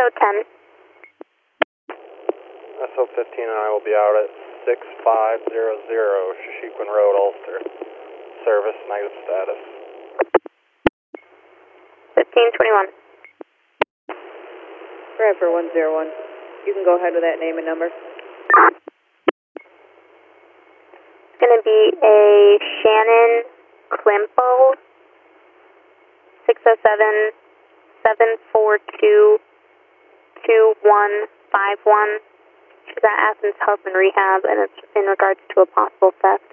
SO10. SO15 and I will be out at 6500 Shashequin Road, Ulster. Service, negative status. 1521. Bradford 101. You can go ahead with that name and number. It's going to be a Shannon Klimpo, 607-742-2151. She's at Athens Health and Rehab, and it's in regards to a possible theft.